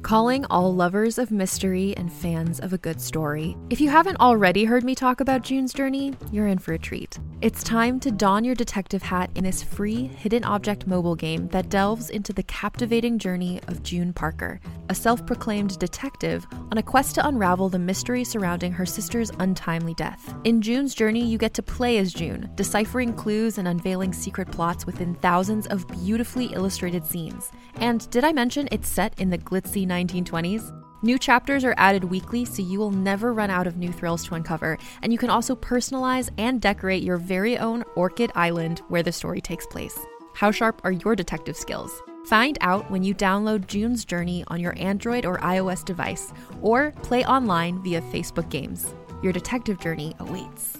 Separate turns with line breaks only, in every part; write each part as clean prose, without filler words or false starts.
Calling all lovers of mystery and fans of a good story. If you haven't already heard me talk about June's Journey, you're in for a treat. It's time to don your detective hat in this free hidden object mobile game that delves into the captivating journey of June Parker, a self-proclaimed detective on a quest to unravel the mystery surrounding her sister's untimely death. In June's Journey, you get to play as June, deciphering clues and unveiling secret plots within thousands of beautifully illustrated scenes. And did I mention it's set in the glitzy 1920s? New chapters are added weekly, so you will never run out of new thrills to uncover, and you can also personalize and decorate your very own Orchid Island where the story takes place. How sharp are your detective skills? Find out when you download June's Journey on your Android or iOS device, or play online via Facebook Games. Your detective journey awaits.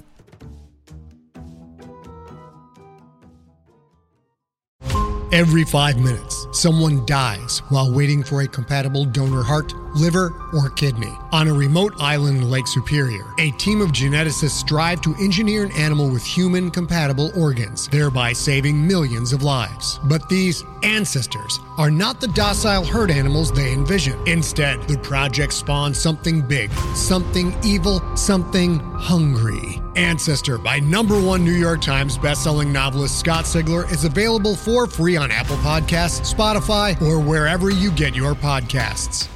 Every 5 minutes, someone dies while waiting for a compatible donor heart, liver, or kidney. On a remote island in Lake Superior, a team of geneticists strive to engineer an animal with human-compatible organs, thereby saving millions of lives. But these ancestors are not the docile herd animals they envision. Instead, the project spawns something big, something evil, something hungry. Ancestor by #1 New York Times bestselling novelist Scott Sigler is available for free on Apple Podcasts, Spotify, or wherever you get your podcasts.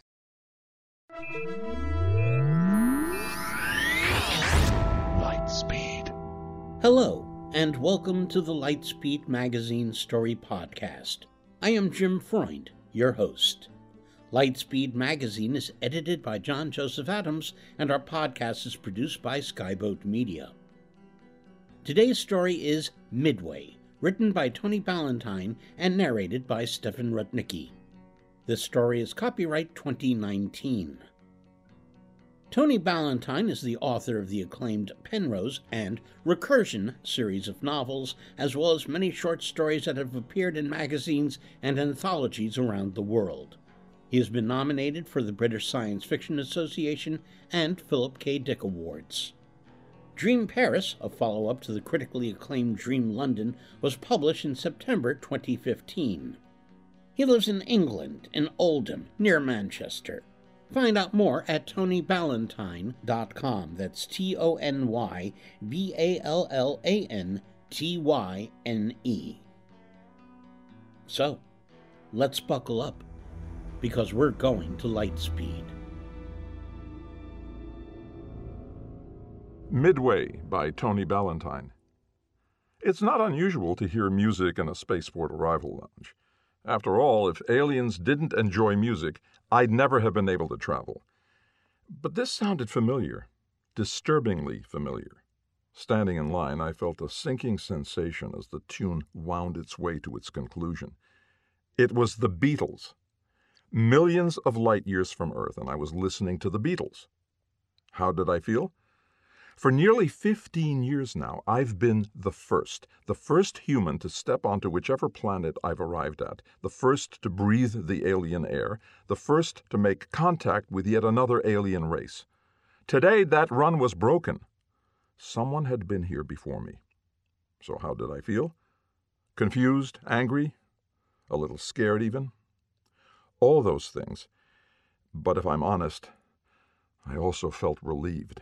Lightspeed. Hello, and welcome to the Lightspeed Magazine Story Podcast. I am Jim Freund, your host. Lightspeed Magazine is edited by John Joseph Adams, and our podcast is produced by Skyboat Media. Today's story is Midway, written by Tony Ballantine and narrated by Stefan Rudnicki. This story is copyright 2019. Tony Ballantine is the author of the acclaimed Penrose and Recursion series of novels, as well as many short stories that have appeared in magazines and anthologies around the world. He has been nominated for the British Science Fiction Association and Philip K. Dick Awards. Dream Paris, a follow-up to the critically acclaimed Dream London, was published in September 2015. He lives in England, in Oldham, near Manchester. Find out more at TonyBallantine.com. That's TonyBallantyne. So, let's buckle up, because we're going to Lightspeed.
Midway by Tony Ballantine. It's not unusual to hear music in a spaceport arrival lounge. After all, if aliens didn't enjoy music, I'd never have been able to travel. But this sounded familiar, disturbingly familiar. Standing in line, I felt a sinking sensation as the tune wound its way to its conclusion. It was the Beatles. Millions of light years from Earth, and I was listening to the Beatles. How did I feel? For nearly 15 years now, I've been the first human to step onto whichever planet I've arrived at, the first to breathe the alien air, the first to make contact with yet another alien race. Today, that run was broken. Someone had been here before me. So how did I feel? Confused, angry, a little scared even? All those things. But if I'm honest, I also felt relieved.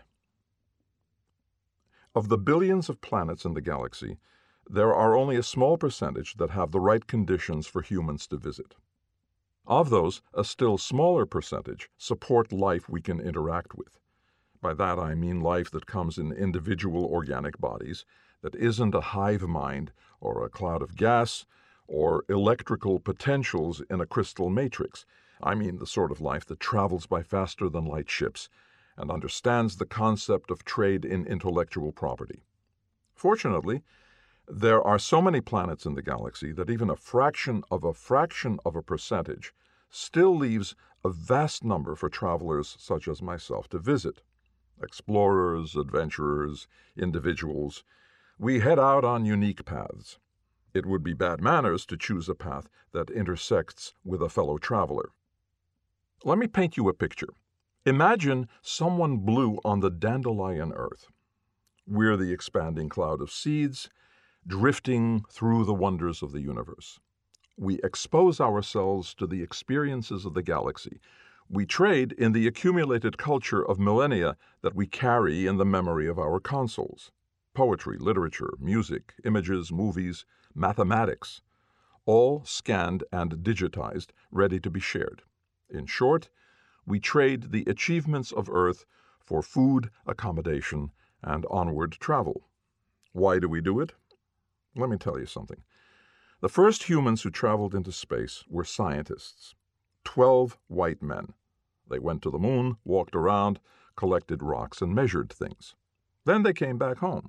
Of the billions of planets in the galaxy, there are only a small percentage that have the right conditions for humans to visit. Of those, a still smaller percentage support life we can interact with. By that I mean life that comes in individual organic bodies, that isn't a hive mind or a cloud of gas or electrical potentials in a crystal matrix. I mean the sort of life that travels by faster-than-light ships and understands the concept of trade in intellectual property. Fortunately, there are so many planets in the galaxy that even a fraction of a percentage still leaves a vast number for travelers such as myself to visit. Explorers, adventurers, individuals. We head out on unique paths. It would be bad manners to choose a path that intersects with a fellow traveler. Let me paint you a picture. Imagine someone blew on the dandelion earth. We're the expanding cloud of seeds, drifting through the wonders of the universe. We expose ourselves to the experiences of the galaxy. We trade in the accumulated culture of millennia that we carry in the memory of our consoles. Poetry, literature, music, images, movies, mathematics, all scanned and digitized, ready to be shared. In short, we trade the achievements of Earth for food, accommodation, and onward travel. Why do we do it? Let me tell you something. The first humans who traveled into space were scientists. 12 white men. They went to the moon, walked around, collected rocks, and measured things. Then they came back home.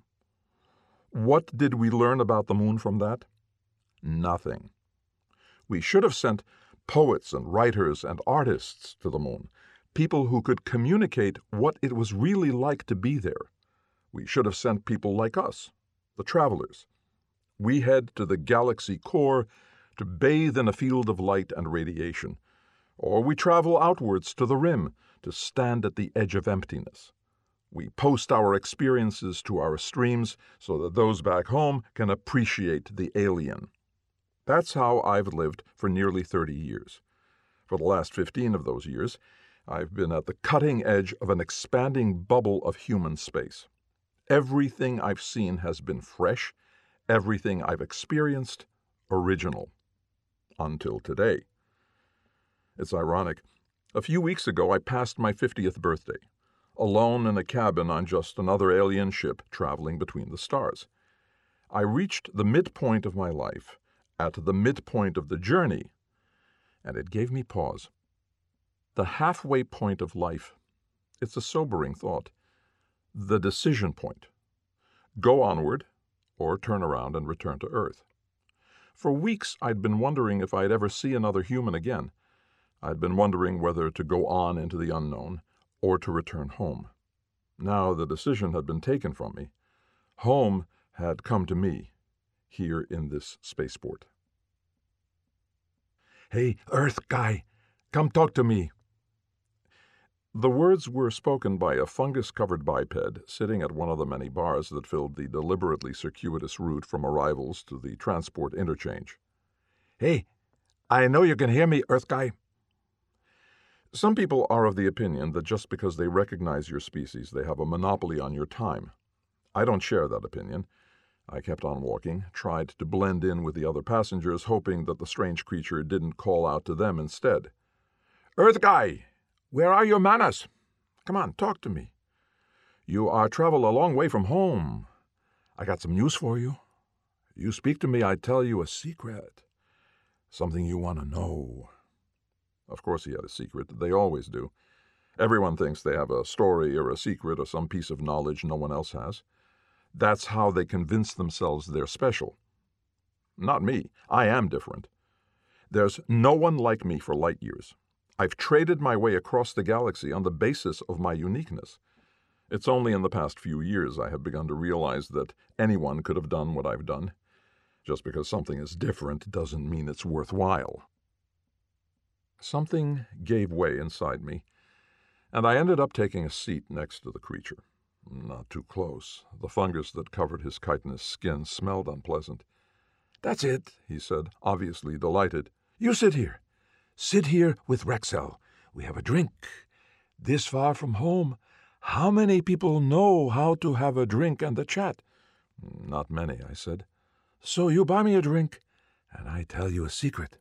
What did we learn about the moon from that? Nothing. We should have sent poets and writers and artists to the moon, people who could communicate what it was really like to be there. We should have sent people like us, the travelers. We head to the galaxy core to bathe in a field of light and radiation, or we travel outwards to the rim to stand at the edge of emptiness. We post our experiences to our streams so that those back home can appreciate the alien. That's how I've lived for nearly 30 years. For the last 15 of those years, I've been at the cutting edge of an expanding bubble of human space. Everything I've seen has been fresh, everything I've experienced, original. Until today. It's ironic. A few weeks ago, I passed my 50th birthday, alone in a cabin on just another alien ship traveling between the stars. I reached the midpoint of my life, at the midpoint of the journey, and it gave me pause. The halfway point of life, it's a sobering thought. The decision point. Go onward, or turn around and return to Earth. For weeks I'd been wondering if I'd ever see another human again. I'd been wondering whether to go on into the unknown, or to return home. Now the decision had been taken from me. Home had come to me, here in this spaceport. "Hey, Earth guy, come talk to me." The words were spoken by a fungus-covered biped sitting at one of the many bars that filled the deliberately circuitous route from arrivals to the transport interchange. "Hey, I know you can hear me, Earth guy." Some people are of the opinion that just because they recognize your species, they have a monopoly on your time. I don't share that opinion. I kept on walking, tried to blend in with the other passengers, hoping that the strange creature didn't call out to them instead. "Earth guy, where are your manners? Come on, talk to me. You are travel a long way from home. I got some news for you. You speak to me, I tell you a secret. Something you want to know." Of course he had a secret. They always do. Everyone thinks they have a story or a secret or some piece of knowledge no one else has. That's how they convince themselves they're special. Not me. I am different. There's no one like me for light years. I've traded my way across the galaxy on the basis of my uniqueness. It's only in the past few years I have begun to realize that anyone could have done what I've done. Just because something is different doesn't mean it's worthwhile. Something gave way inside me, and I ended up taking a seat next to the creature. Not too close. The fungus that covered his chitinous skin smelled unpleasant. "That's it," he said, obviously delighted. "You sit here. Sit here with Rexel. We have a drink. This far from home, how many people know how to have a drink and a chat?" "Not many," I said. "So you buy me a drink, and I tell you a secret."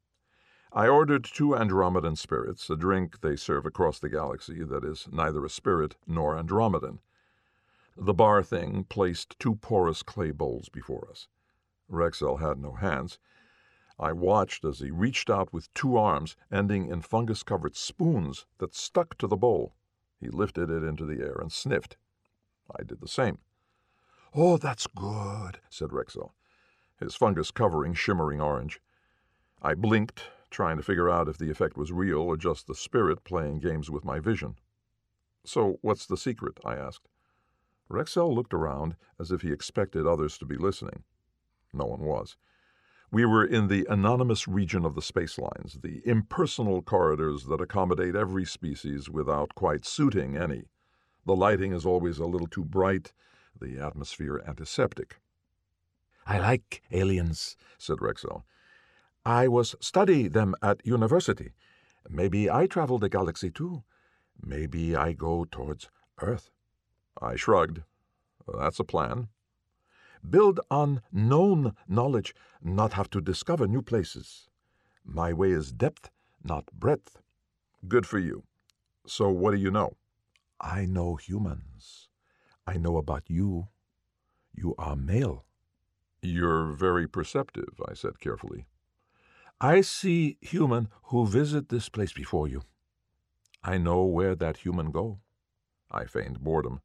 I ordered 2 Andromedan spirits, a drink they serve across the galaxy that is neither a spirit nor Andromedan. The bar thing placed 2 porous clay bowls before us. Rexel had no hands. I watched as he reached out with 2 arms, ending in fungus-covered spoons that stuck to the bowl. He lifted it into the air and sniffed. I did the same. "Oh, that's good," said Rexel, his fungus covering shimmering orange. I blinked, trying to figure out if the effect was real or just the spirit playing games with my vision. "So what's the secret?" I asked. Rexel looked around as if he expected others to be listening. No one was. We were in the anonymous region of the space lines, the impersonal corridors that accommodate every species without quite suiting any. The lighting is always a little too bright, the atmosphere antiseptic. "I like aliens," said Rexel. I was study them at university. Maybe I travel the galaxy too. Maybe I go towards Earth. I shrugged. That's a plan. Build on known knowledge, not have to discover new places. My way is depth, not breadth. Good for you. So what do you know? I know humans. I know about you. You are male. You're very perceptive, I said carefully. I see human who visit this place before you. I know where that human go. I feigned boredom.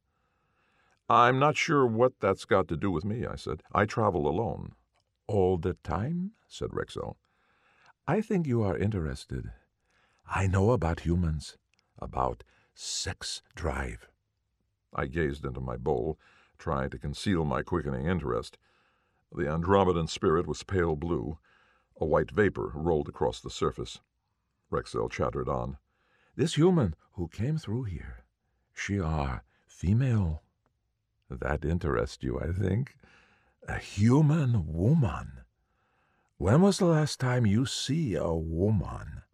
I'm not sure what that's got to do with me, I said. I travel alone. All the time? Said Rexel. I think you are interested. I know about humans, about sex drive. I gazed into my bowl, trying to conceal my quickening interest. The Andromedan spirit was pale blue. A white vapor rolled across the surface. Rexel chattered on. This human who came through here, she are female. That interests you, I think. A human woman. When was the last time you see a woman?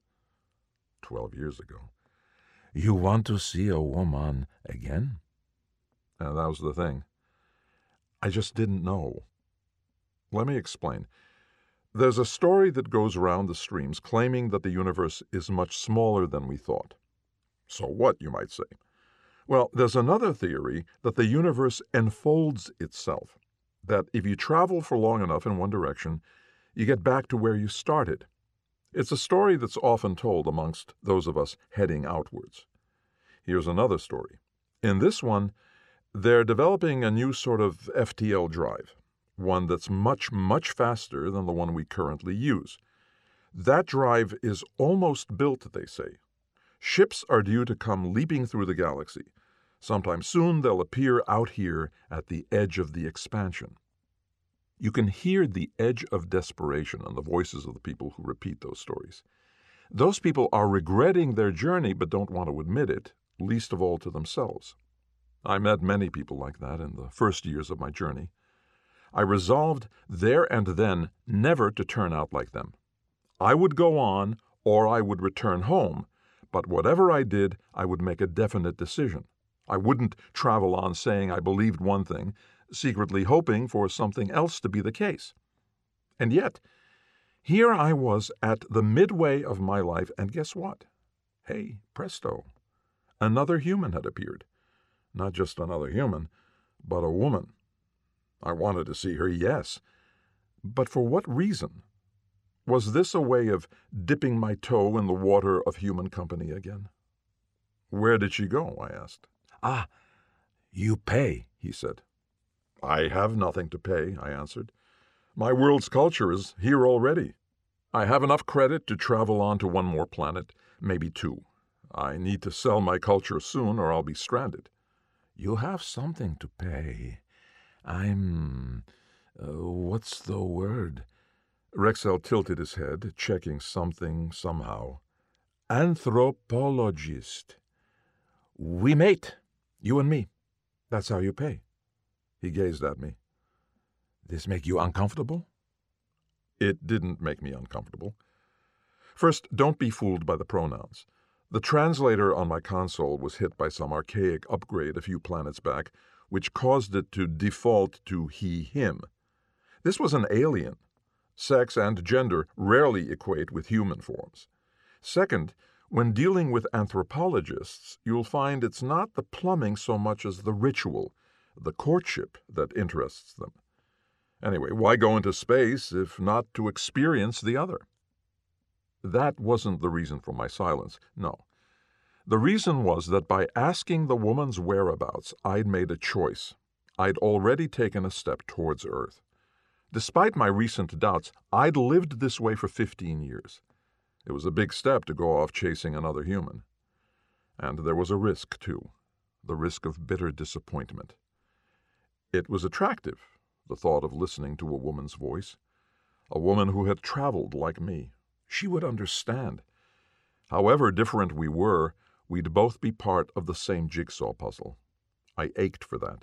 12 years ago. You want to see a woman again? And that was the thing. I just didn't know. Let me explain. There's a story that goes around the streams claiming that the universe is much smaller than we thought. So what, you might say? Well, there's another theory that the universe enfolds itself, that if you travel for long enough in one direction, you get back to where you started. It's a story that's often told amongst those of us heading outwards. Here's another story. In this one, they're developing a new sort of FTL drive, one that's much, much faster than the one we currently use. That drive is almost built, they say. Ships are due to come leaping through the galaxy. Sometime soon they'll appear out here at the edge of the expansion. You can hear the edge of desperation in the voices of the people who repeat those stories. Those people are regretting their journey but don't want to admit it, least of all to themselves. I met many people like that in the first years of my journey. I resolved there and then never to turn out like them. I would go on, or I would return home, but whatever I did, I would make a definite decision. I wouldn't travel on saying I believed one thing, secretly hoping for something else to be the case. And yet, here I was at the midway of my life, and guess what? Hey, presto, another human had appeared. Not just another human, but a woman. I wanted to see her, yes. But for what reason? Was this a way of dipping my toe in the water of human company again? Where did she go? I asked. Ah, you pay, he said. I have nothing to pay, I answered. My world's culture is here already. I have enough credit to travel on to one more planet, maybe two. I need to sell my culture soon or I'll be stranded. You have something to pay. What's the word? Rexel tilted his head, checking something somehow. Anthropologist. We mate, you and me. That's how you pay. He gazed at me. This make you uncomfortable? It didn't make me uncomfortable. First, don't be fooled by the pronouns. The translator on my console was hit by some archaic upgrade a few planets back, which caused it to default to he, him. This was an alien. Sex and gender rarely equate with human forms. Second, when dealing with anthropologists, you'll find it's not the plumbing so much as the ritual, the courtship that interests them. Anyway, why go into space if not to experience the other? That wasn't the reason for my silence, no. The reason was that by asking the woman's whereabouts, I'd made a choice. I'd already taken a step towards Earth. Despite my recent doubts, I'd lived this way for 15 years. It was a big step to go off chasing another human. And there was a risk, too, the risk of bitter disappointment. It was attractive, the thought of listening to a woman's voice, a woman who had traveled like me. She would understand. However different we were, we'd both be part of the same jigsaw puzzle. I ached for that.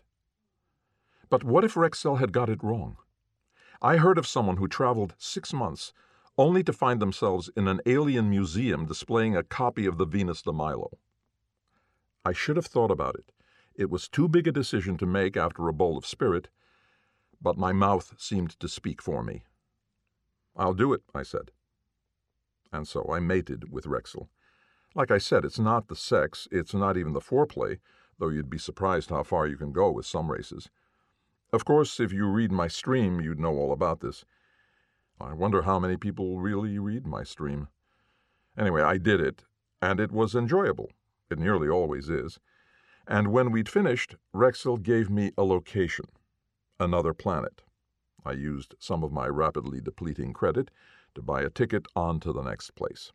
But what if Rexel had got it wrong? I heard of someone who traveled 6 months, only to find themselves in an alien museum displaying a copy of the Venus de Milo. I should have thought about it. It was too big a decision to make after a bowl of spirit, but my mouth seemed to speak for me. "I'll do it," I said. And so I mated with Rexel. Like I said, it's not the sex, it's not even the foreplay, though you'd be surprised how far you can go with some races. Of course, if you read my stream, you'd know all about this. I wonder how many people really read my stream. Anyway, I did it, and it was enjoyable. It nearly always is. And when we'd finished, Rexel gave me a location, another planet. I used some of my rapidly depleting credit to buy a ticket on to the next place.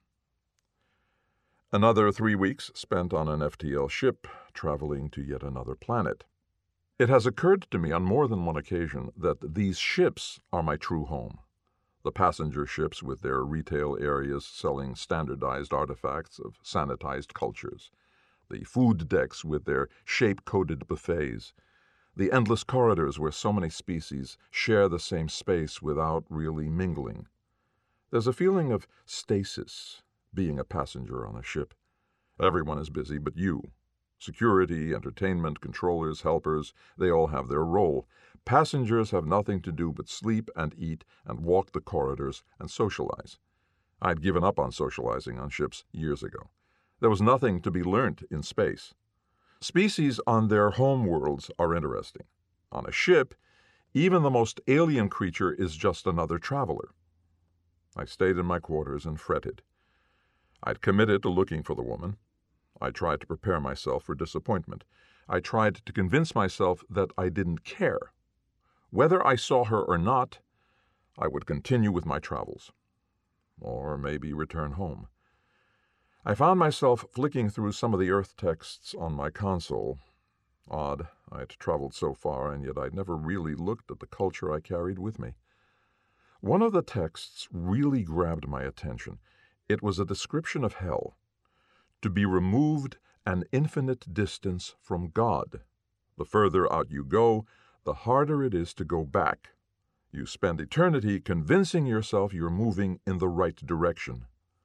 Another 3 weeks spent on an FTL ship, traveling to yet another planet. It has occurred to me on more than one occasion that these ships are my true home. The passenger ships with their retail areas selling standardized artifacts of sanitized cultures. The food decks with their shape-coded buffets. The endless corridors where so many species share the same space without really mingling. There's a feeling of stasis, being a passenger on a ship. Everyone is busy but you. Security, entertainment, controllers, helpers, they all have their role. Passengers have nothing to do but sleep and eat and walk the corridors and socialize. I'd given up on socializing on ships years ago. There was nothing to be learnt in space. Species on their home worlds are interesting. On a ship, even the most alien creature is just another traveler. I stayed in my quarters and fretted. I'd committed to looking for the woman. I tried to prepare myself for disappointment. I tried to convince myself that I didn't care. Whether I saw her or not, I would continue with my travels. Or maybe return home. I found myself flicking through some of the Earth texts on my console. Odd, I'd traveled so far, and yet I'd never really looked at the culture I carried with me. One of the texts really grabbed my attention. It was a description of hell. To be removed an infinite distance from God. The further out you go, the harder it is to go back. You spend eternity convincing yourself you're moving in the right direction.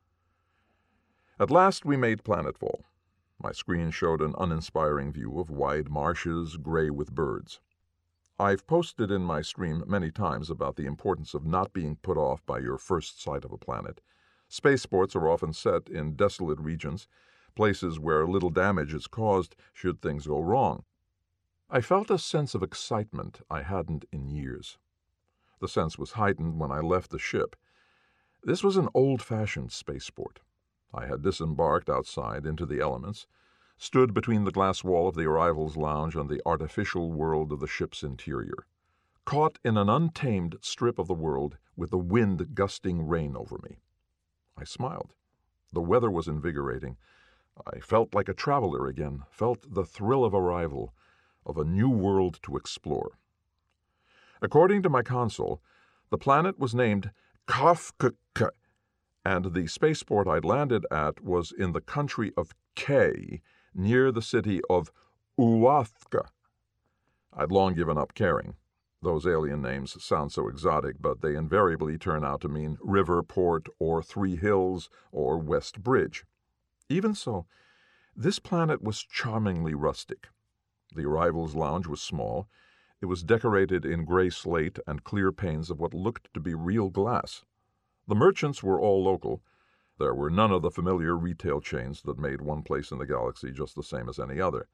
At last we made planetfall. My screen showed an uninspiring view of wide marshes, gray with birds. I've posted in my stream many times about the importance of not being put off by your first sight of a planet. Spaceports are often set in desolate regions, places where little damage is caused should things go wrong. I felt a sense of excitement I hadn't in years. The sense was heightened when I left the ship. This was an old-fashioned spaceport. I had disembarked outside into the elements, stood between the glass wall of the arrivals lounge and the artificial world of the ship's interior, caught in an untamed strip of the world with the wind gusting rain over me. I smiled. The weather was invigorating. I felt like a traveler again, felt the thrill of arrival, of a new world to explore. According to my console, the planet was named Kafkk, and the spaceport I'd landed at was in the country of K, near the city of Uathka. I'd long given up caring. Those alien names sound so exotic, but they invariably turn out to mean River, Port, or Three Hills, or West Bridge. Even so, this planet was charmingly rustic. The arrivals lounge was small. It was decorated in gray slate and clear panes of what looked to be real glass. The merchants were all local. There were none of the familiar retail chains that made one place in the galaxy just the same as any other.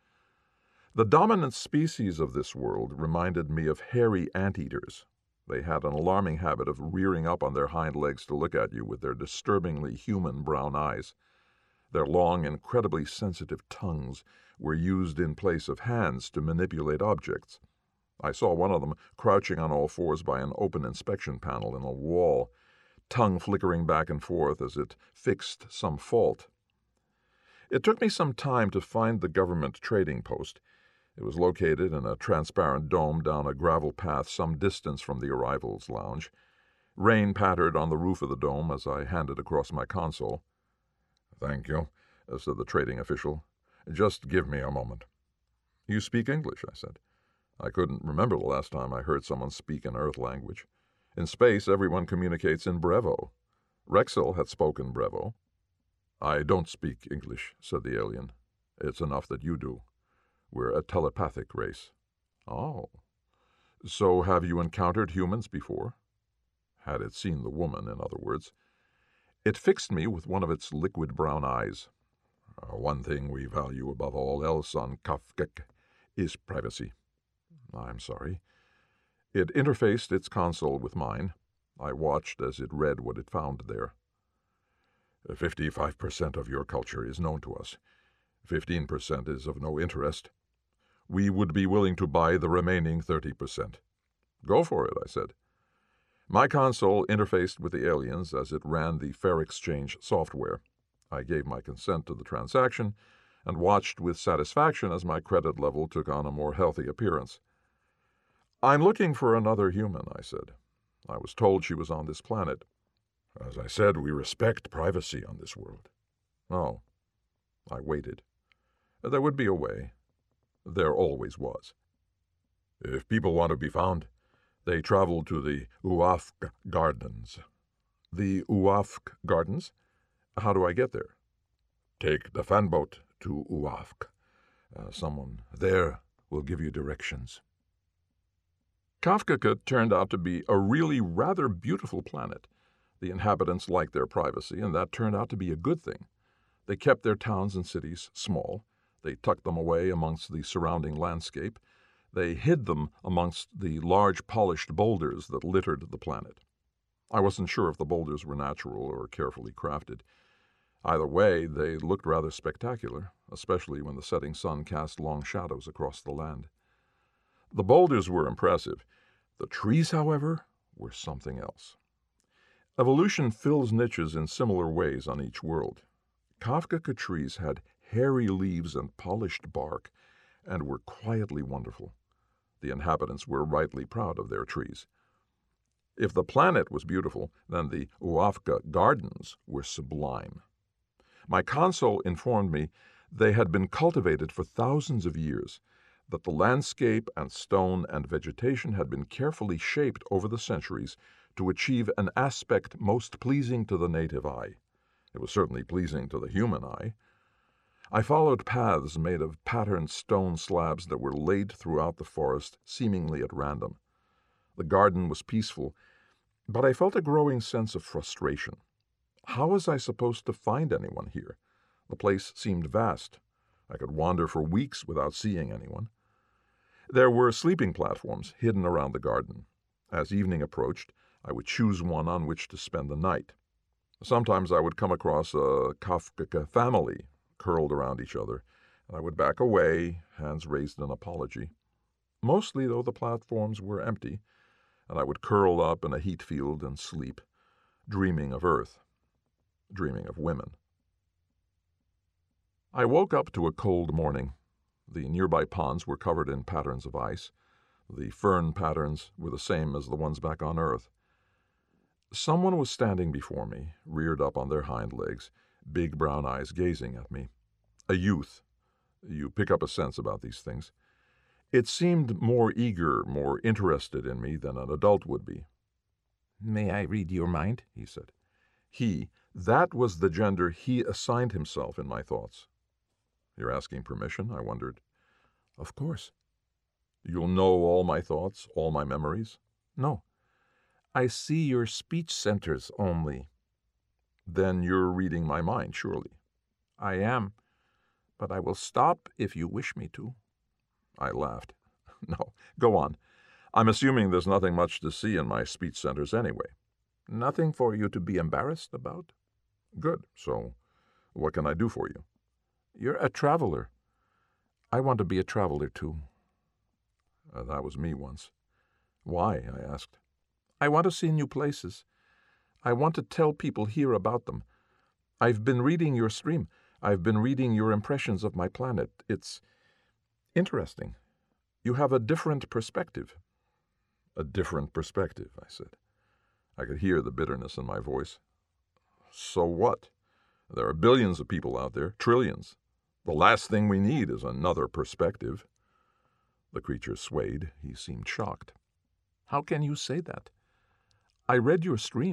The dominant species of this world reminded me of hairy anteaters. They had an alarming habit of rearing up on their hind legs to look at you with their disturbingly human brown eyes. Their long, incredibly sensitive tongues were used in place of hands to manipulate objects. I saw one of them crouching on all fours by an open inspection panel in a wall, tongue flickering back and forth as it fixed some fault. It took me some time to find the government trading post. It was located in a transparent dome down a gravel path some distance from the arrivals lounge. Rain pattered on the roof of the dome as I handed across my console. "Thank you," said the trading official. "Just give me a moment." "You speak English," I said. I couldn't remember the last time I heard someone speak an Earth language. In space, everyone communicates in Brevo. Rexel had spoken brevo. "I don't speak English," said the alien. "It's enough that you do. We're a telepathic race." "Oh. So have you encountered humans before?" Had it seen the woman, in other words. It fixed me with one of its liquid brown eyes. "One thing we value above all else on Kafkek is privacy." "I'm sorry." It interfaced its console with mine. I watched as it read what it found there. 55% of your culture is known to us. 15% is of no interest. We would be willing to buy the remaining 30%. "Go for it," I said. My console interfaced with the aliens as it ran the Fair Exchange software. I gave my consent to the transaction and watched with satisfaction as my credit level took on a more healthy appearance. "I'm looking for another human," I said. "I was told she was on this planet." "As I said, we respect privacy on this world." "Oh." I waited. There would be a way. There always was. "If people want to be found, they travel to the Uafk Gardens." "The Uafk Gardens? How do I get there?" "Take the fan boat to Uafk. Someone there will give you directions." Kafkaka turned out to be a really rather beautiful planet. The inhabitants liked their privacy, and that turned out to be a good thing. They kept their towns and cities small. They tucked them away amongst the surrounding landscape. They hid them amongst the large polished boulders that littered the planet. I wasn't sure if the boulders were natural or carefully crafted. Either way, they looked rather spectacular, especially when the setting sun cast long shadows across the land. The boulders were impressive. The trees, however, were something else. Evolution fills niches in similar ways on each world. Kafkaka trees had hairy leaves and polished bark, and were quietly wonderful. The inhabitants were rightly proud of their trees. If the planet was beautiful, then the Uafka Gardens were sublime. My console informed me they had been cultivated for thousands of years, that the landscape and stone and vegetation had been carefully shaped over the centuries to achieve an aspect most pleasing to the native eye. It was certainly pleasing to the human eye. I followed paths made of patterned stone slabs that were laid throughout the forest, seemingly at random. The garden was peaceful, but I felt a growing sense of frustration. How was I supposed to find anyone here? The place seemed vast. I could wander for weeks without seeing anyone. There were sleeping platforms hidden around the garden. As evening approached, I would choose one on which to spend the night. Sometimes I would come across a Kafkaka family curled around each other, and I would back away, hands raised in apology. Mostly, though, the platforms were empty, and I would curl up in a heat field and sleep, dreaming of Earth, dreaming of women. I woke up to a cold morning. The nearby ponds were covered in patterns of ice. The fern patterns were the same as the ones back on Earth. Someone was standing before me, reared up on their hind legs, big brown eyes gazing at me. A youth. You pick up a sense about these things. It seemed more eager, more interested in me than an adult would be. "May I read your mind?" he said. He, that was the gender he assigned himself in my thoughts. "You're asking permission?" I wondered. "Of course." "You'll know all my thoughts, all my memories?" "No. I see your speech centers only." "Then you're reading my mind, surely." "I am, but I will stop if you wish me to." I laughed. "No, go on. I'm assuming there's nothing much to see in my speech centers anyway." "Nothing for you to be embarrassed about." "Good. So what can I do for you?" "You're a traveler. I want to be a traveler, too." That was me once. "Why?" I asked. "I want to see new places. I want to tell people here about them. I've been reading your stream. I've been reading your impressions of my planet. It's interesting. You have a different perspective." "A different perspective," I said. I could hear the bitterness in my voice. "So what? There are billions of people out there, trillions. The last thing we need is another perspective." The creature swayed. He seemed shocked. "How can you say that? I read your stream.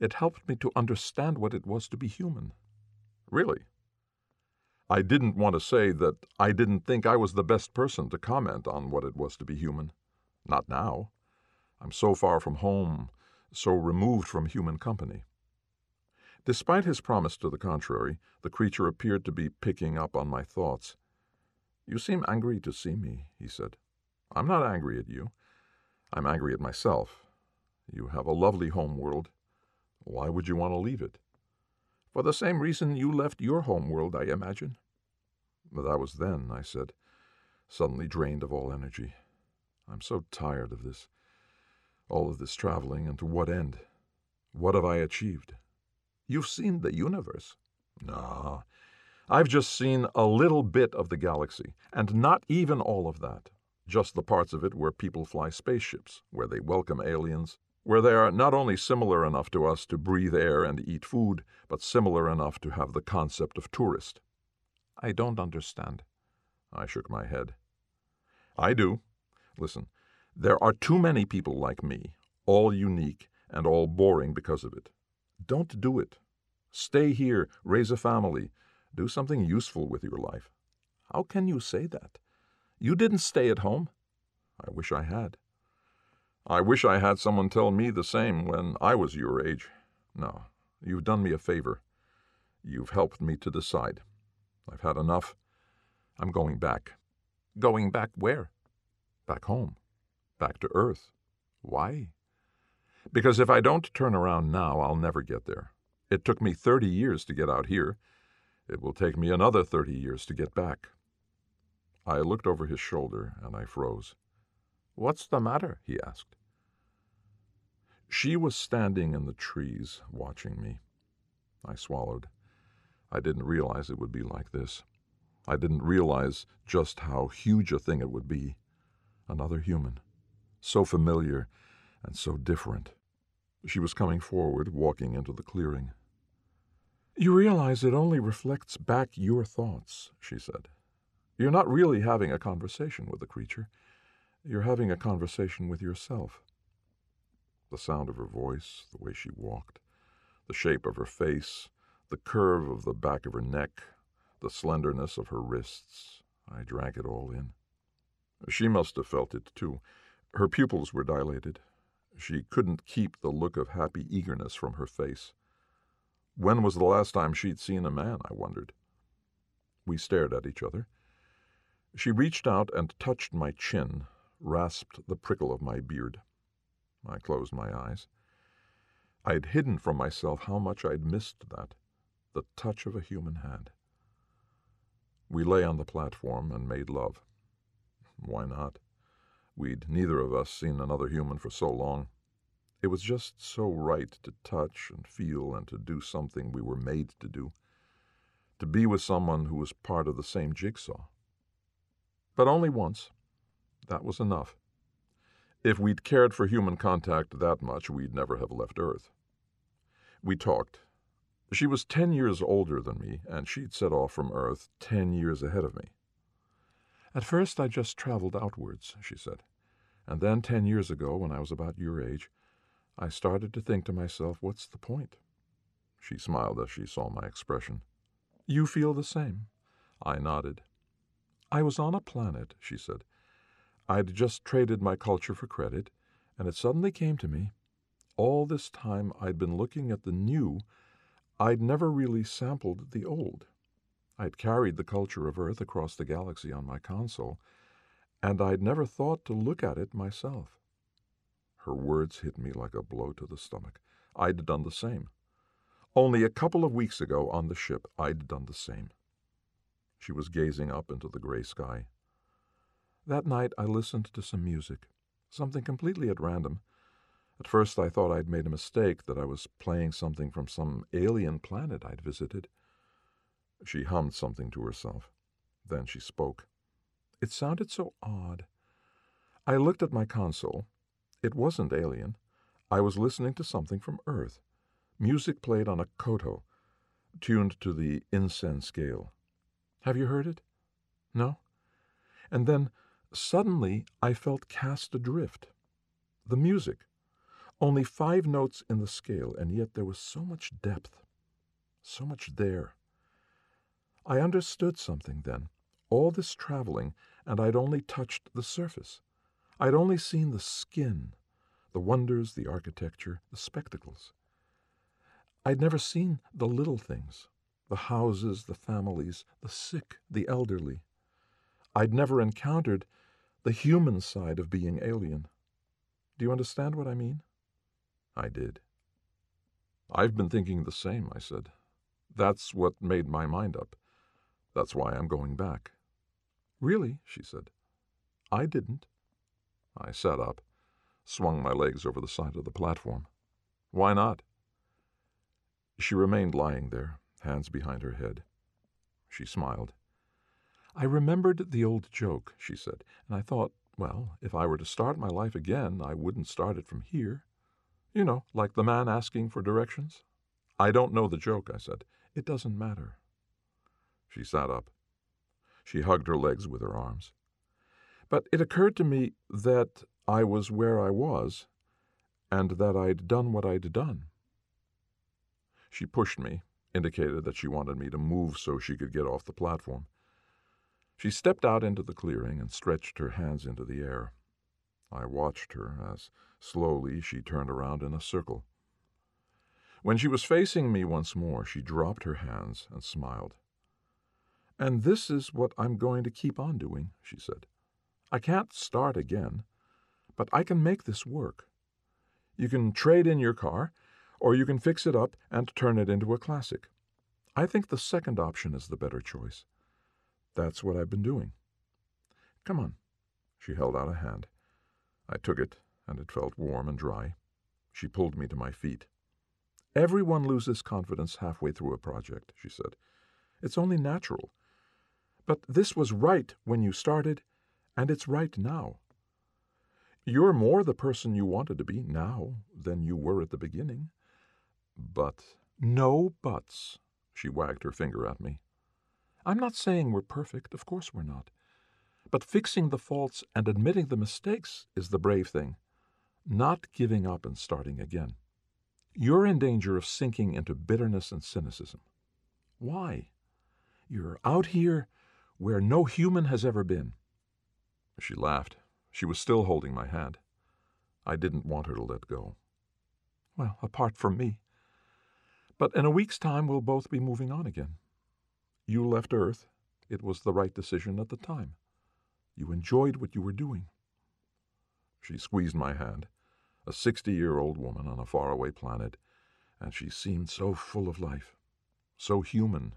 It helped me to understand what it was to be human. Really. I didn't want to say that I didn't think I was the best person to comment on what it was to be human. Not now. I'm so far from home, so removed from human company. Despite his promise to the contrary, the creature appeared to be picking up on my thoughts. "You seem angry to see me," he said. "I'm not angry at you. I'm angry at myself. You have a lovely home world. Why would you want to leave it?" "For the same reason you left your home world, I imagine." "But that was then," I said, suddenly drained of all energy. "I'm so tired of this. All of this traveling, and to what end? What have I achieved?" "You've seen the universe." "No, I've just seen a little bit of the galaxy, and not even all of that. Just the parts of it where people fly spaceships, where they welcome aliens, where they are not only similar enough to us to breathe air and eat food, but similar enough to have the concept of tourist." "I don't understand." I shook my head. "I do. Listen, there are too many people like me, all unique and all boring because of it. Don't do it. Stay here, raise a family, do something useful with your life." "How can you say that? You didn't stay at home." "I wish I had. I wish I had someone tell me the same when I was your age. No, you've done me a favor. You've helped me to decide. I've had enough. I'm going back." "Going back where?" "Back home. Back to Earth."
Why?
Because if I don't turn around now, I'll never get there. It took me 30 years to get out here. It will take me another 30 years to get back. I looked over his shoulder, and I froze.
What's the matter? He asked.
She was standing in the trees, watching me. I swallowed. I didn't realize it would be like this. I didn't realize just how huge a thing it would be. Another human. So familiar and so different. She was coming forward, walking into the clearing. "You realize it only reflects back your thoughts," she said. "You're not really having a conversation with the creature. You're having a conversation with yourself." The sound of her voice, the way she walked, the shape of her face, the curve of the back of her neck, the slenderness of her wrists, I drank it all in. She must have felt it, too. Her pupils were dilated. She couldn't keep the look of happy eagerness from her face. When was the last time she'd seen a man, I wondered. We stared at each other. She reached out and touched my chin, rasped the prickle of my beard. I closed my eyes. I'd hidden from myself how much I'd missed that, the touch of a human hand. We lay on the platform and made love. Why not? We'd neither of us seen another human for so long. It was just so right to touch and feel and to do something we were made to do. To be with someone who was part of the same jigsaw. But only once. That was enough. If we'd cared for human contact that much, we'd never have left Earth. We talked. She was 10 years older than me, and she'd set off from Earth 10 years ahead of me. "At first I just traveled outwards," she said. "And then 10 years ago, when I was about your age, I started to think to myself, what's the point?" She smiled as she saw my expression. "You feel the same?" I nodded. "I was on a planet," she said. "I'd just traded my culture for credit, and it suddenly came to me. All this time I'd been looking at the new. I'd never really sampled the old. I'd carried the culture of Earth across the galaxy on my console, and I'd never thought to look at it myself." Her words hit me like a blow to the stomach. I'd done the same. Only a couple of weeks ago on the ship, I'd done the same. She was gazing up into the gray sky. "That night I listened to some music, something completely at random. At first I thought I'd made a mistake, that I was playing something from some alien planet I'd visited." She hummed something to herself. Then she spoke. "It sounded so odd. I looked at my console. It wasn't alien. I was listening to something from Earth. Music played on a koto, tuned to the insen scale. Have you heard it? No? And then, suddenly, I felt cast adrift. The music, Only 5 notes in the scale, and yet there was so much depth, so much there. I understood something then. All this traveling, and I'd only touched the surface. I'd only seen the skin, the wonders, the architecture, the spectacles. I'd never seen the little things, the houses, the families, the sick, the elderly. I'd never encountered the human side of being alien. Do you understand what I mean? I did. I've been thinking the same, I said. That's what made my mind up. That's why I'm going back. Really? She said. I didn't. I sat up, swung my legs over the side of the platform. Why not? She remained lying there, hands behind her head. She smiled. I remembered the old joke, she said, and I thought, well, if I were to start my life again, I wouldn't start it from here. You know, like the man asking for directions. I don't know the joke, I said. It doesn't matter. She sat up. She hugged her legs with her arms. But it occurred to me that I was where I was, and that I'd done what I'd done. She pushed me, indicated that she wanted me to move so she could get off the platform. She stepped out into the clearing and stretched her hands into the air. I watched her as slowly she turned around in a circle. When she was facing me once more, she dropped her hands and smiled. And this is what I'm going to keep on doing, she said. I can't start again, but I can make this work. You can trade in your car, or you can fix it up and turn it into a classic. I think the second option is the better choice. That's what I've been doing. Come on. She held out a hand. I took it, and it felt warm and dry. She pulled me to my feet. Everyone loses confidence halfway through a project, she said. It's only natural. But this was right when you started, and it's right now. You're more the person you wanted to be now than you were at the beginning. But no buts, she wagged her finger at me. I'm not saying we're perfect, of course we're not. But fixing the faults and admitting the mistakes is the brave thing, not giving up and starting again. You're in danger of sinking into bitterness and cynicism. Why? You're out here where no human has ever been. She laughed. She was still holding my hand. I didn't want her to let go. Well, apart from me. But in a week's time, we'll both be moving on again. You left Earth. It was the right decision at the time. You enjoyed what you were doing. She squeezed my hand, a 60-year-old woman on a faraway planet, and she seemed so full of life, so human.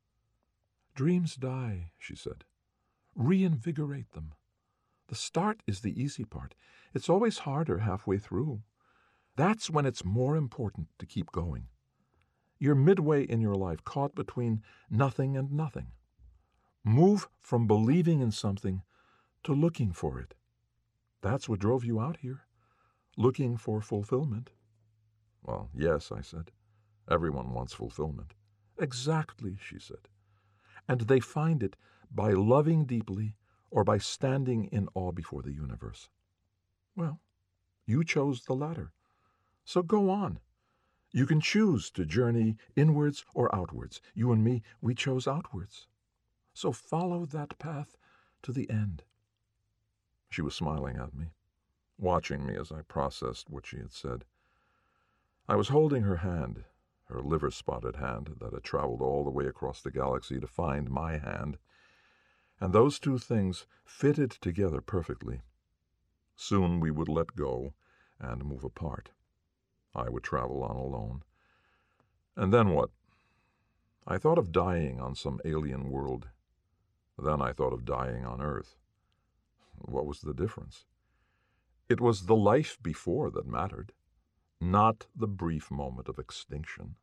Dreams die, she said. Reinvigorate them. The start is the easy part. It's always harder halfway through. That's when it's more important to keep going. You're midway in your life, caught between nothing and nothing. Move from believing in something to looking for it. That's what drove you out here, looking for fulfillment. Well, yes, I said. Everyone wants fulfillment. Exactly, she said. And they find it by loving deeply or by standing in awe before the universe. Well, you chose the latter. So go on. You can choose to journey inwards or outwards. You and me, we chose outwards. So follow that path to the end. She was smiling at me, watching me as I processed what she had said. I was holding her hand, her liver-spotted hand that had traveled all the way across the galaxy to find my hand, and those two things fitted together perfectly. Soon we would let go and move apart. I would travel on alone. And then what? I thought of dying on some alien world. Then I thought of dying on Earth. What was the difference? It was the life before that mattered, not the brief moment of extinction.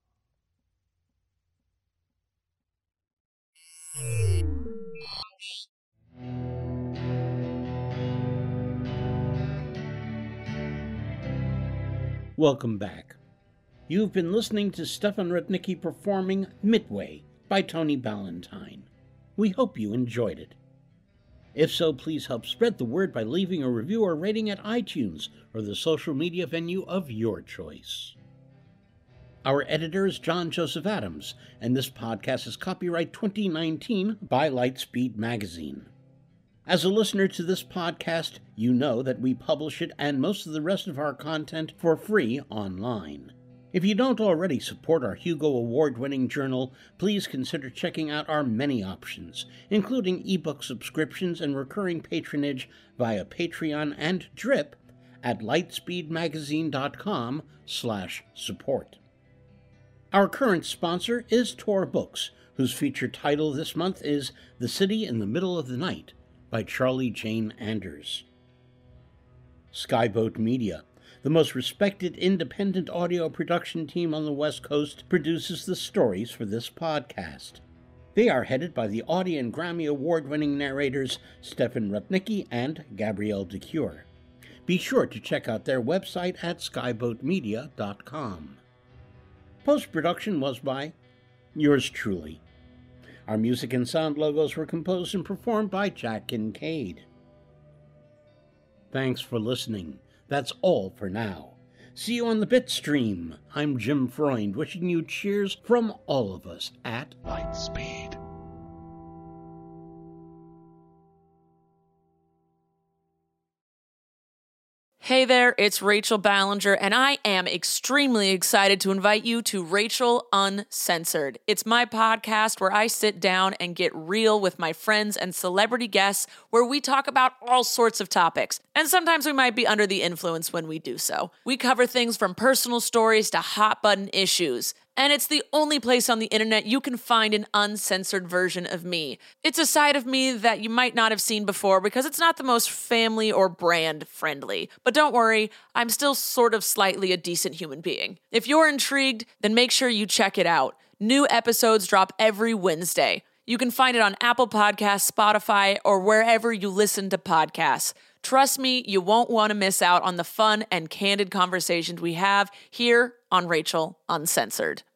Welcome back. You've been listening to Stefan Rudnicki performing Midway by Tony Ballantine. We hope you enjoyed it. If so, please help spread the word by leaving a review or rating at iTunes or the social media venue of your choice. Our editor is John Joseph Adams, and this podcast is copyright 2019 by Lightspeed Magazine. As a listener to this podcast, you know that we publish it and most of the rest of our content for free online. If you don't already support our Hugo Award-winning journal, please consider checking out our many options, including ebook subscriptions and recurring patronage via Patreon and Drip at lightspeedmagazine.com/support. Our current sponsor is Tor Books, whose featured title this month is The City in the Middle of the Night by Charlie Jane Anders. Skyboat Media, the most respected independent audio production team on the West Coast, produces the stories for this podcast. They are headed by the Audie and Grammy Award-winning narrators Stefan Rupnicki and Gabrielle DeCure. Be sure to check out their website at skyboatmedia.com. Post-production was by yours truly. Our music and sound logos were composed and performed by Jack Kincaid. Thanks for listening. That's all for now. See you on the Bitstream. I'm Jim Freund, wishing you cheers from all of us at Lightspeed.
Hey there, it's Rachel Ballinger, and I am extremely excited to invite you to Rachel Uncensored. It's my podcast where I sit down and get real with my friends and celebrity guests, where we talk about all sorts of topics. And sometimes we might be under the influence when we do so. We cover things from personal stories to hot-button issues. And it's the only place on the internet you can find an uncensored version of me. It's a side of me that you might not have seen before because it's not the most family or brand friendly. But don't worry, I'm still sort of slightly a decent human being. If you're intrigued, then make sure you check it out. New episodes drop every Wednesday. You can find it on Apple Podcasts, Spotify, or wherever you listen to podcasts. Trust me, you won't want to miss out on the fun and candid conversations we have here on Rachel Uncensored.